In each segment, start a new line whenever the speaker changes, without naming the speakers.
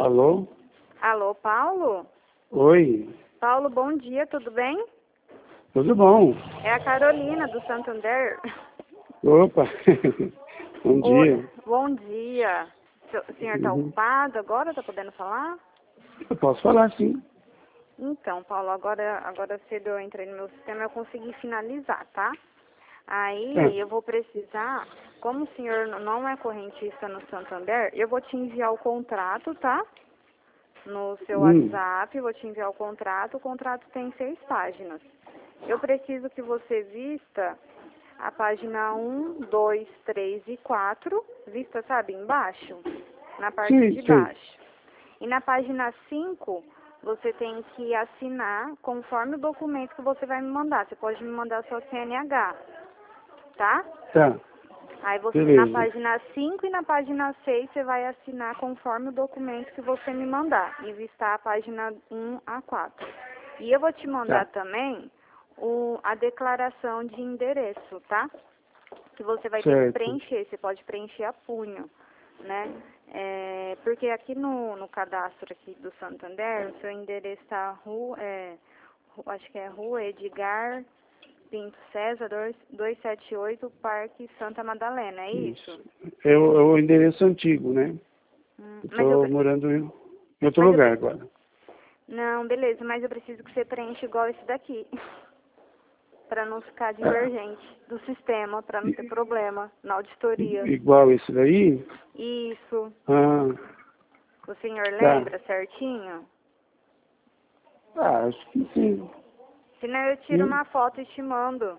Alô?
Alô, Paulo?
Oi,
Paulo, bom dia, tudo bem?
tudo bom?
É a Carolina, do Santander.
Opa, bom
Oi,
dia.
bom dia. O senhor está
Uhum.
ocupado agora? Está podendo falar?
Eu posso falar, sim.
Então, Paulo, agora cedo eu entrei no meu sistema e eu consegui finalizar, tá?
Tá.
Aí eu vou precisar, como o senhor não é correntista no Santander, eu vou te enviar o contrato, tá? No seu
Hum,
WhatsApp, vou te enviar o contrato tem 6 páginas. Eu preciso que você vista a página 1, 2, 3 e 4, vista, sabe, embaixo, na parte
sim,
de
sim.
baixo. E na página 5, você tem que assinar conforme o documento que você vai me mandar. Você pode me mandar sua CNH, tá?
Tá,
Aí você, na
beleza.
página 5 e na página 6, você vai assinar conforme o documento que você me mandar. E vistar a página 1 a 4. E eu vou te mandar
Tá,
também a declaração de endereço, tá? Que você vai ter que
certo.
preencher. Você pode preencher a punho, né? Porque aqui no cadastro aqui do Santander, o seu endereço está acho que é Rua Edgar Pinto César 278, Parque Santa Madalena, é isso?
Isso. É o endereço antigo, né? Eu
Mas eu,
tô morando em outro
mas eu,
lugar agora.
não, beleza, mas eu preciso que você preencha igual esse daqui, para não ficar
Ah,
divergente do sistema, para não ter problema na auditoria.
igual esse daí?
Isso,
Ah,
o senhor
tá.
lembra certinho?
Ah, acho que sim.
Senão eu tiro
Hum,
uma foto e te mando.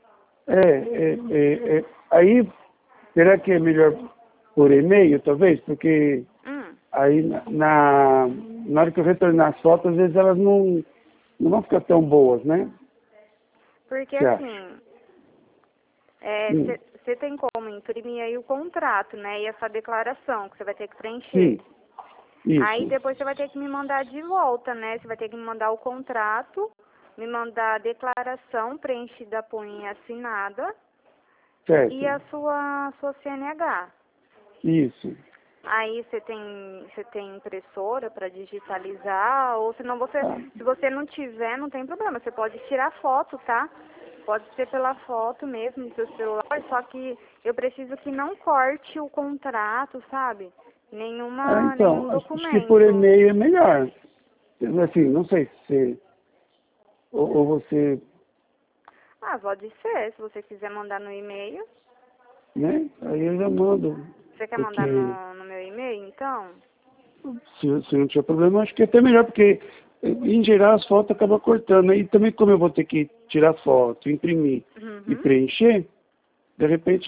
Aí, será que é melhor por e-mail, talvez? Porque
Hum,
aí na hora que eu retornar as fotos, às vezes elas não vão ficar tão boas, né?
porque
Você acha?
assim,
Hum,
você tem como imprimir aí o contrato, né, e essa declaração que você vai ter que preencher.
sim,
Aí
isso,
depois você vai ter que me mandar de volta, né? Você vai ter que me mandar o contrato, me mandar a declaração preenchida por e assinada e
certo,
a sua CNH.
isso.
Aí você tem impressora para digitalizar, ou senão
Ah,
se você não tiver, não tem problema, você pode tirar foto, tá? Pode ser pela foto mesmo do seu celular, só que eu preciso que não corte o contrato, sabe? Nenhum
então, acho que por
documento.
e-mail é melhor. Assim, não sei se ou você,
Ah, pode ser, se você quiser mandar no e-mail.
né? Aí eu já mando,
Você quer mandar
porque
no meu e-mail, então?
se não tiver problema, acho que é até melhor, porque em geral as fotos acabam cortando. E também como eu vou ter que tirar foto, imprimir e
Uhum.
preencher, de repente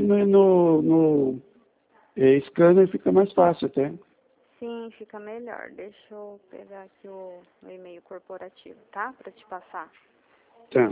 no scanner fica mais fácil até.
Sim, fica melhor. Deixa eu pegar aqui o meu e-mail corporativo, tá? Pra te passar.
Tá,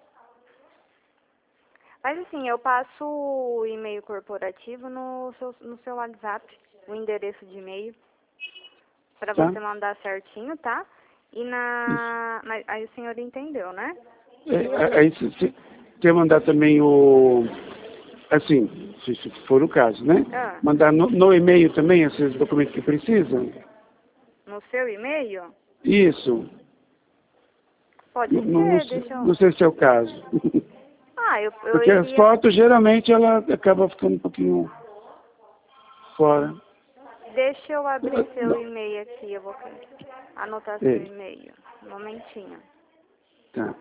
Mas assim, eu passo o e-mail corporativo no seu WhatsApp, o endereço de e-mail, pra
tá?
você mandar certinho, tá?
Isso.
Mas aí o senhor entendeu, né? Que você...
Aí você quer mandar também assim, se for o caso, né?
Ah,
Mandar no e-mail também esses documentos que precisam?
no seu e-mail?
Isso.
Pode ser, deixa eu...
Não sei se é o caso.
Ah, eu
Porque as
iria...
fotos, geralmente, ela acaba ficando um pouquinho fora.
Deixa eu abrir seu e-mail aqui, eu vou anotar seu
É,
e-mail. Um momentinho.
tá.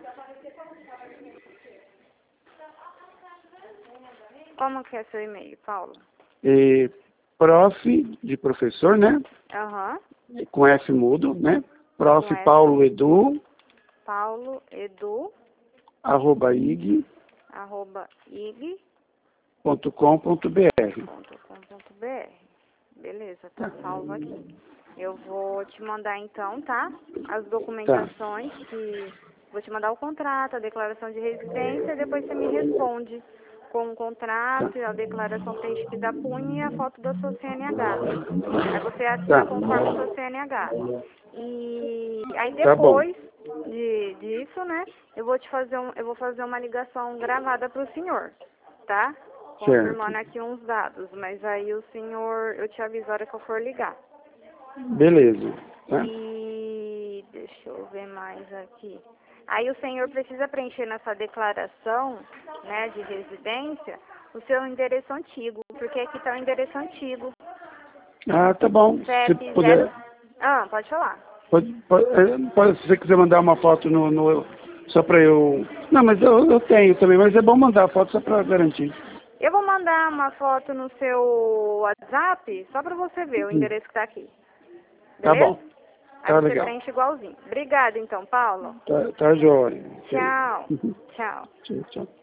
Como que é seu e-mail, Paulo?
É, prof, de professor, né?
Aham,
Com F mudo, né? Prof.
com S,
Paulo Edu,
Paulo, Edu,
arroba ig.com.br.
arroba, ig.com.br. Beleza, tá
Tá,
salvo aqui. Eu vou te mandar então, tá? As
tá,
documentações que... Vou te mandar o contrato, a declaração de residência, e depois você me responde com o
tá,
contrato, a declaração preenchida da punha e a foto da sua CNH. Aí você assina
tá.
conforme o seu CNH. E aí
Tá bom.
depois disso, né, eu vou fazer uma ligação gravada para o senhor, tá?
Certo.
Confirmando aqui uns dados, mas aí o senhor, eu te aviso a hora que eu for ligar.
Beleza. Tá?
E deixa eu ver mais aqui. Aí o senhor precisa preencher nessa declaração, né, de residência, o seu endereço antigo, porque aqui está o endereço antigo.
Ah, tá bom. Se
CEP
puder,
0... Ah, pode falar.
se você quiser mandar uma foto só para eu... Não, mas eu tenho também, mas é bom mandar a foto só para garantir.
Eu vou mandar uma foto no seu WhatsApp, só para você ver o endereço que está aqui.
Tá
Beleza?
bom.
Aí
Tá
você
legal.
preenche igualzinho. Obrigada, então, Paulo.
Tá jóia.
Tchau. Tchau.
Tchau, tchau.